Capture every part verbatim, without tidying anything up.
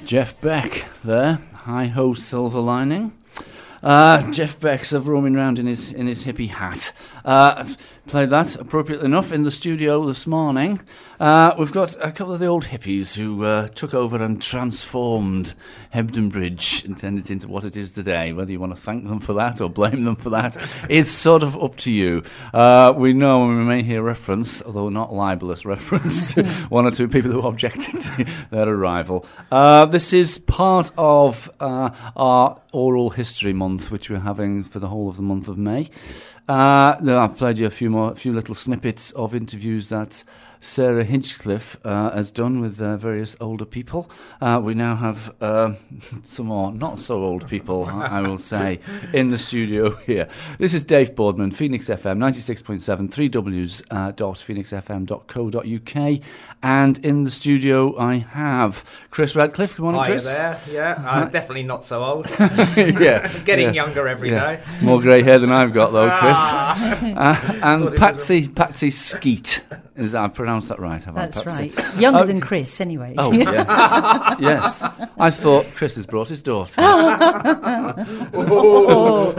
Jeff Beck there. Hi-ho, silver lining. Uh, Jeff Beck's of roaming around in his in his hippie hat. Uh, played that appropriately enough in the studio this morning. Uh, we've got a couple of the old hippies who uh, took over and transformed Hebden Bridge and turned it into what it is today. Whether you want to thank them for that or blame them for that, it's sort of up to you. Uh, we know we may hear reference, although not libelous reference, to one or two people who objected to their arrival. Uh, this is part of uh, our oral history month, which we're having for the whole of the month of May. Uh, I've played you a few more, a few little snippets of interviews that Sarah Hinchcliffe uh, has done with uh, various older people. Uh, we now have uh, some more not so old people, I will say, in the studio here. This is Dave Boardman, Phoenix F M, ninety-six point seven, three W's uh, dot phoenix f m dot co dot u k. And in the studio I have Chris Radcliffe. Good morning, Hi Chris. there, yeah. I'm definitely not so old. yeah, Getting yeah. younger every yeah. day. More grey hair than I've got, though, Chris. Ah. uh, and Patsy, Patsy Skeet. Is that, I pronounced that right, have That's I, Patsy? right. Younger Oh. than Chris, anyway. Oh, yes. Yes. I thought Chris has brought his daughter. Oh.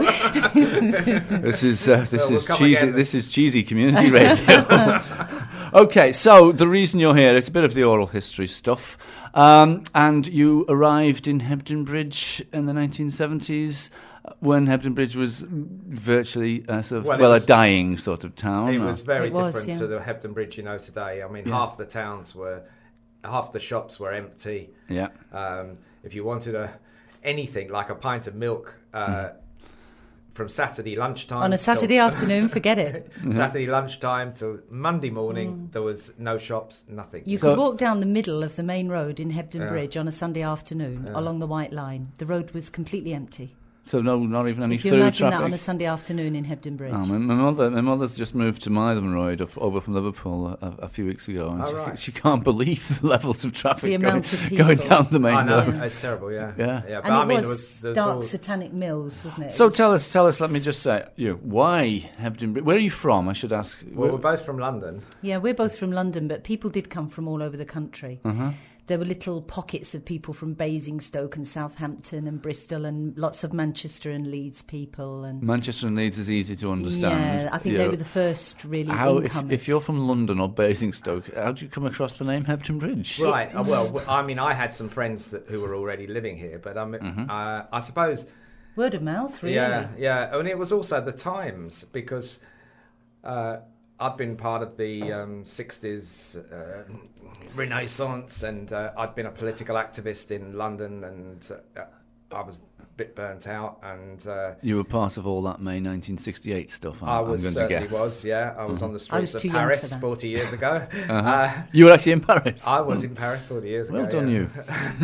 This is uh, this Well, we'll is come cheesy. again. This is cheesy community radio. Okay, so the reason you're here, it's a bit of the oral history stuff. Um, and you arrived in Hebden Bridge in the nineteen seventies when Hebden Bridge was virtually uh, sort of, Well, well, it was- a dying sort of town. It or- was very It was, different yeah. to the Hebden Bridge you know today. I mean, Yeah. half the towns were, half the shops were empty. Yeah. Um, if you wanted a anything like a pint of milk uh, Mm. from Saturday lunchtime On a Saturday till- afternoon, forget it. Saturday lunchtime till Monday morning, there was no shops, nothing. You So- could walk down the middle of the main road in Hebden Yeah. Bridge on a Sunday afternoon Yeah. along the White Line. The road was completely empty. So no, not even any If you through imagine traffic. that on a Sunday afternoon in Hebden Bridge. Oh, my, my mother, my mother's just moved to Mytholmroyd of- over from Liverpool a, a few weeks ago, and Oh, she, right. she can't believe the levels of traffic The going, amount of people. going down the main I know, road. it's terrible, yeah. Yeah. yeah. But and I it mean, was, there was, there was dark all, satanic mills, wasn't it? So It was- tell us, tell us. Let me just say, you know, why Hebden Bridge? Where are you from? I should ask. well, Where- we're both from London. Yeah, we're both from London, but people did come from all over the country. uh-huh. There were little pockets of people from Basingstoke and Southampton and Bristol and lots of Manchester and Leeds people. And Manchester and Leeds is easy to understand. yeah, I think You they know, were the first really How, if, incomers. if you're from London or Basingstoke, how do you come across the name Hebden Bridge? Right. uh, Well, w- I mean, I had some friends that, who were already living here, but I mean, Mm-hmm. uh, I suppose, Word of mouth, really. yeah, yeah. And it was also the times because uh, I'd been part of the um, sixties uh, Renaissance, and uh, I'd been a political activist in London, and uh, I was a bit burnt out, and uh, You were part of all that May nineteen sixty-eight stuff. I, I was I'm going certainly to guess. was. Yeah, I was on the I was streets too of young for Paris that. forty years ago. Uh-huh. Uh, You were actually in Paris. I was in Paris forty years ago. Well done, yeah. you.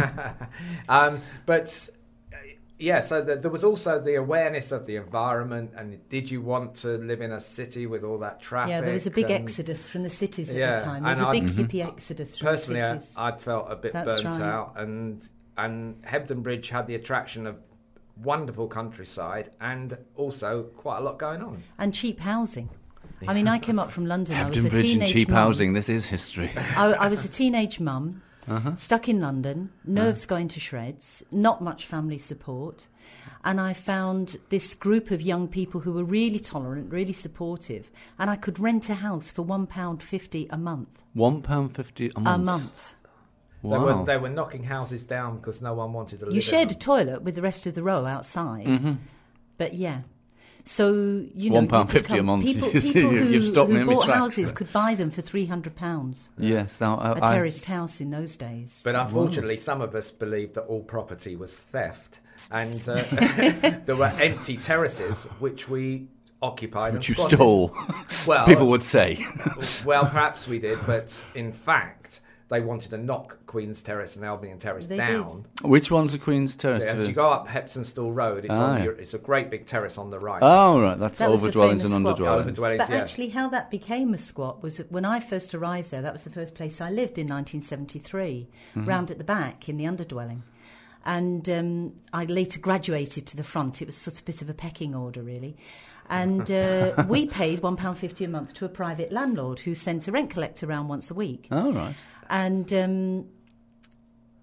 um, but uh, yeah, so the, there was also the awareness of the environment, and did you want to live in a city with all that traffic? Yeah, there was a big and exodus from the cities at Yeah, the time. There was and a big I'd- hippie exodus from Personally, the I, cities. I'd felt a bit That's burnt right. out, and and Hebden Bridge had the attraction of wonderful countryside and also quite a lot going on. And cheap housing. I mean, I came up from London. I was Hebden a Bridge and teenage cheap mum. housing. This is history. I, I was a teenage mum, Uh-huh. stuck in London, nerves going to shreds, not much family support. And I found this group of young people who were really tolerant, really supportive. And I could rent a house for one pound fifty a month. One pound fifty a month. A month. They Wow. were they were knocking houses down because no one wanted to live You in shared a them. toilet with the rest of the row outside. Mm-hmm. But yeah. So, you know, One pound you could fifty a come- month. People, You see, people you- who, you've stopped me who in my bought tracks. houses could buy them for three hundred pounds. Yes. Now, A I, I, terraced house in those days. But unfortunately, some of us believed that all property was theft, and uh, there were empty terraces which we occupied which and you squatted. stole. Well, People would say. well, perhaps we did, but in fact, they wanted to knock Queen's Terrace and Albion Terrace They down. Which one's a Queen's Terrace? As you go up Hepsonstall Road, it's, Ah, on yeah. your, it's a great big terrace on the right. Oh, right. That's That was the overdwellings and famous squat. underdwellings. Overdwellings, But yeah. actually, how that became a squat was that when I first arrived there, that was the first place I lived in nineteen seventy-three, Mm-hmm. round at the back in the underdwelling. And um, I later graduated to the front. It was sort of a bit of a pecking order, really. And uh, we paid one pound fifty a month to a private landlord who sent a rent collector around once a week. Oh, right. And um,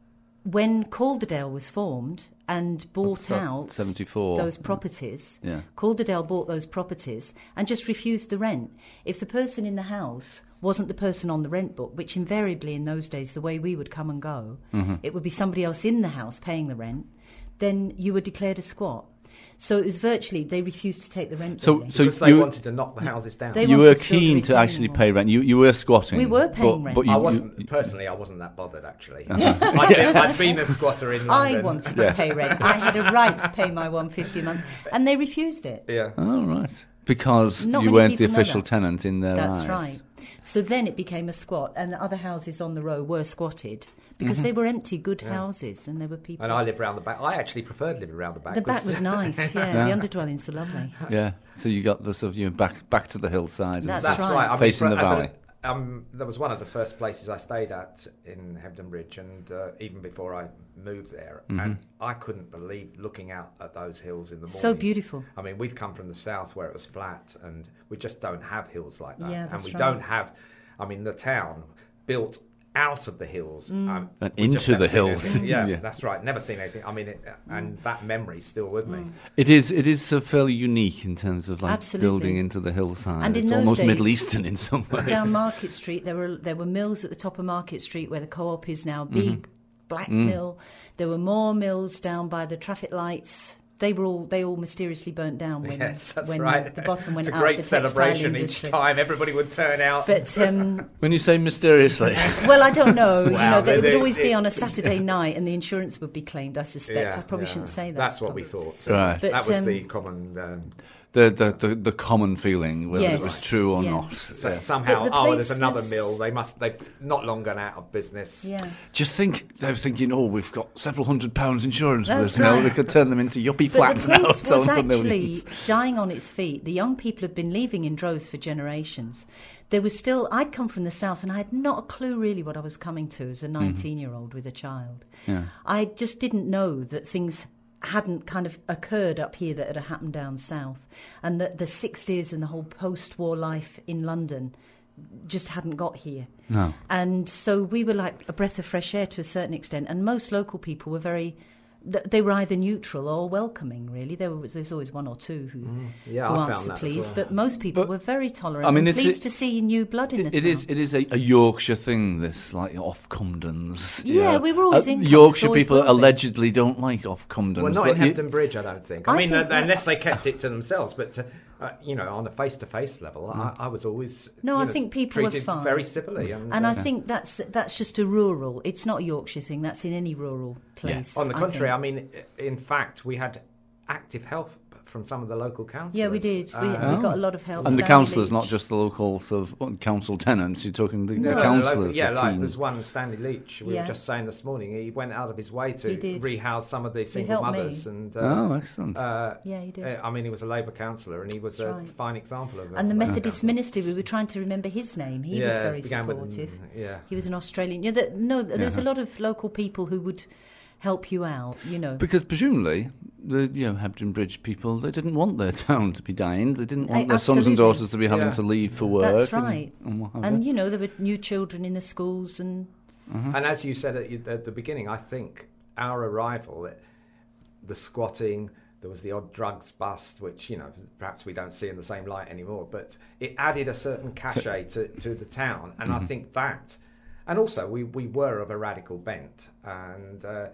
when Calderdale was formed and bought About out seventy-four those properties, Yeah. Calderdale bought those properties and just refused the rent. If the person in the house wasn't the person on the rent book, which invariably in those days, the way we would come and go, Mm-hmm. it would be somebody else in the house paying the rent, then you were declared a squat. So it was virtually, they refused to take the rent So- building. so because they you- wanted to knock the houses down. They You wanted were to build a keen to retaining actually wall. pay rent. You you were squatting. We were paying but, rent. But you, I you- wasn't personally. I wasn't that bothered actually. I'd, been, I'd been a squatter in London. I wanted to pay rent. I had a right to pay my one fifty a month, and they refused it. Yeah. Oh, right. Because Not you many weren't the people know official that. tenant in their That's eyes. right. So then it became a squat, and the other houses on the row were squatted because Mm-hmm. they were empty, good houses, and there were people. And I lived round the back. I actually preferred living round the back. the back 'cause- was nice, yeah. The underdwellings were lovely. Yeah. So you got the sort of you know, back back to the hillside. and That's That's right. right. I mean, Facing for- the as a- valley. um, that was one of the first places I stayed at in Hebden Bridge, and uh, even before I moved there, Mm-hmm. and I couldn't believe looking out at those hills in the morning. So beautiful. I mean, we'd come from the south where it was flat, and we just don't have hills like that, Yeah, and that's we right. don't have. I mean, the town built out of the hills Mm. um, And we just into never the seen hills. anything. Yeah, Yeah. that's right. Never seen anything. I mean, it, and that memory's still with me. It is. It is so fairly unique in terms of like Absolutely. building into the hillside. And in it's those almost days- Middle Eastern in some ways. Down Market Street, there were there were mills at the top of Market Street where the Co-op is now, big black mill. There were more mills down by the traffic lights. They were all they all mysteriously burnt down when, Yes, that's when right. the bottom went it's a out great of the textile celebration each industry. time. Everybody would turn out. But um, When you say mysteriously, well, I don't know. you Wow, know, they, it they- would always they- be on a Saturday night, and the insurance would be claimed. I suspect. I probably shouldn't say that. That's what we thought. Right. But, that was um, the common. Um, the, the the the common feeling whether Yes. it was true or Yeah. not. so Yeah. somehow, But the oh, place there's another was- mill. They must. They've not long gone out of business. Yeah. Just think, they're thinking, oh, we've got several hundred pounds insurance for That's this mill. right. They could turn them into yuppie But flats the now, place selling was for actually millions. dying on its feet. The young people had been leaving in droves for generations. There was still, I'd come from the south and I had not a clue really what I was coming to as a nineteen-year-old with a child. Yeah. I just didn't know that things hadn't kind of occurred up here that had happened down south, and that the sixties and the whole post-war life in London just hadn't got here. No. And so we were like a breath of fresh air to a certain extent, and most local people were very, th- they were either neutral or welcoming, really. There was There's always one or two who, Yeah, who I aren't found so that as pleased, well. but most people But- were very tolerant I mean, and it's pleased a- to see new blood in the It, it town. is. It is a, a Yorkshire thing. This like off Cumdens. you Yeah, know. we were always Uh, in Cumdens, Yorkshire always people will be. allegedly don't like off Cumdens. Well, not but in you- Hampton Bridge, I don't think. I, I mean, think uh, unless they that's- kept it to themselves. But uh, uh, you know, on a face-to-face level, I, I was always No, you I know, think people were treated fine. very civilly. And, And uh, I think that's that's just a rural. It's not a Yorkshire thing. That's in any rural place. on the I contrary, think. I, mean, i- in fact, we had active help from some of the local councillors. Yeah, we did. We, Uh, we got a lot of help. And the Stanley councillors, Leach. not just the local sort of what, council tenants. You're talking the, No, the no, councillors. local- yeah, the like keen- there's one, Stanley Leach. We Yeah. were just saying this morning, he went out of his way He to did. rehouse some of the single helped me. mothers. And uh, Oh, excellent. uh, Yeah, he did. uh, I mean, he was a Labour councillor, and he was That's a right. fine example of. And the of that Methodist councillor. minister, we were trying to remember his name. He yeah, was very it began with- supportive. yeah. He was an Australian. Yeah, that, no, there's Yeah. a lot of local people who would help you out. You know, Because presumably the you know Hebden Bridge people, they didn't want their town to be dying. They didn't want Eh, their sons and absolutely. daughters to be having Yeah. to leave for work. That's and- right. And, what have and you. you know there were new children in the schools, and And as you said at, at the beginning, I think our arrival, it, the squatting, there was the odd drugs bust, which, you know, perhaps we don't see in the same light anymore, but it added a certain cachet to, to the town. And Mm-hmm. I think that, and also we, we were of a radical bent, and uh,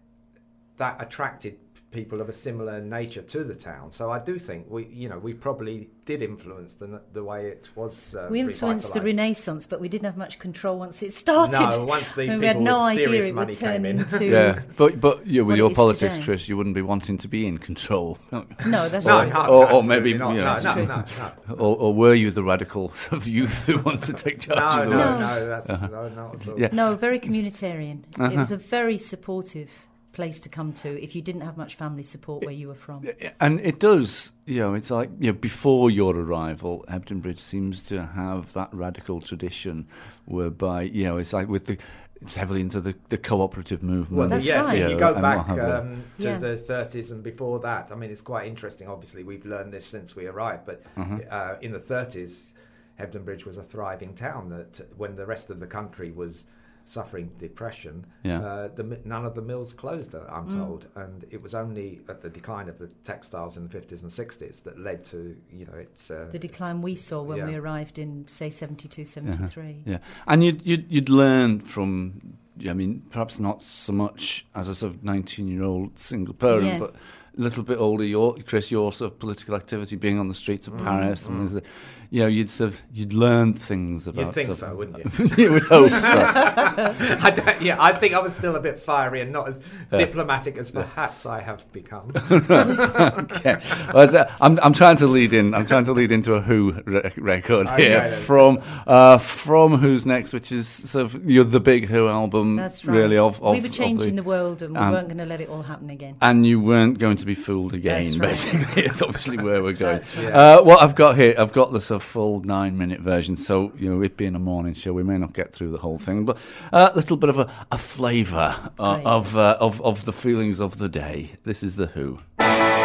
that attracted people of a similar nature to the town. So I do think we, you know, we probably did influence the the way it was. Uh, we influenced the revitalised. Renaissance, but we didn't have much control once it started. No, once the I mean, we had people no with idea serious it money would turn came in. into. Yeah, but but yeah, what with it your is politics, today. Chris, you wouldn't be wanting to be in control. No, that's No, right. no, Or- or absolutely maybe, not. yeah, no, that's no, true. no, no. or, or were you the radical sort of youth who wants to take charge No, of the no, world? no, that's no, not at all. Yeah. No, very communitarian. Uh-huh. It was a very supportive place to come to if you didn't have much family support where you were from. And it does, you know, it's like, you know, before your arrival, Hebden Bridge seems to have that radical tradition whereby, you know, it's like with the, it's heavily into the, the cooperative movement. Well, That's yes, right. if you you know, go and back what have you. um, to Yeah. the thirties and before that, I mean, it's quite interesting. Obviously, we've learned this since we arrived, but uh, in the thirties, Hebden Bridge was a thriving town that when the rest of the country was suffering depression, Yeah. uh, the, mi- none of the mills closed, uh, I'm Mm. told, and it was only at the decline of the textiles in the fifties and sixties that led to, you know, it's... Uh, The decline we saw when Yeah. we arrived in, say, seventy-two, seventy-three. Yeah, and you'd, you'd, you'd learn from, I mean, perhaps not so much as a sort of nineteen-year-old single parent, Yeah. but a little bit older, your, Chris, your sort of political activity, being on the streets of Paris, and things that, you know, you'd sort of, you'd learn things about... You'd think sort so, of- wouldn't you? You would hope so. I don't, yeah, I think I was still a bit fiery and not as diplomatic as perhaps I have become. Okay, well, so I'm I'm trying to lead in. I'm trying to lead into a Who re- record Okay, here then. from uh, from Who's Next, which is sort of you're the big Who album, That's right. really of, of we were changing of the, world and we and- weren't going to let it all happen again. and you weren't going to be fooled again. That's right. Basically, it's obviously where we're going. That's right. Yes. Uh, what I've got here, I've got the sort of full nine-minute version. So you know, it being a morning show, we may not get through the whole thing, but a little bit of a, a flavour uh, Right. of, uh, of of the feelings of the day. This is the Who.